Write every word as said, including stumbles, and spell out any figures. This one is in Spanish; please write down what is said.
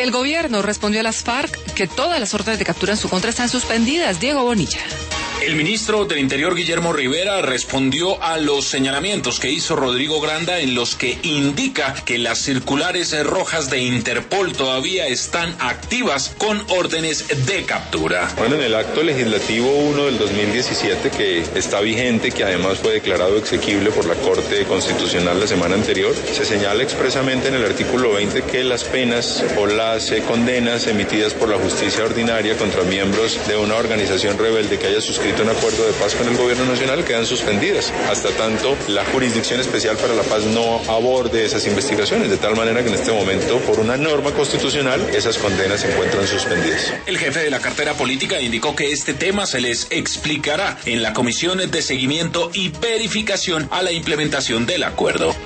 El gobierno respondió a las FARC que todas las órdenes de captura en su contra están suspendidas. Diego Bonilla. El ministro del Interior, Guillermo Rivera, respondió a los señalamientos que hizo Rodrigo Granda, en los que indica que las circulares rojas de Interpol todavía están activas con órdenes de captura. Bueno, en el acto legislativo uno del dos mil diecisiete, que está vigente, que además fue declarado exequible por la Corte Constitucional la semana anterior, se señala expresamente en el artículo veinte que las penas o las eh, condenas emitidas por la justicia ordinaria contra miembros de una organización rebelde que haya suscrito un acuerdo de paz con el gobierno nacional quedan suspendidas, hasta tanto la Jurisdicción Especial para la Paz no aborde esas investigaciones, de tal manera que en este momento, por una norma constitucional, esas condenas se encuentran suspendidas. El jefe de la cartera política indicó que este tema se les explicará en la Comisión de Seguimiento y Verificación a la implementación del acuerdo.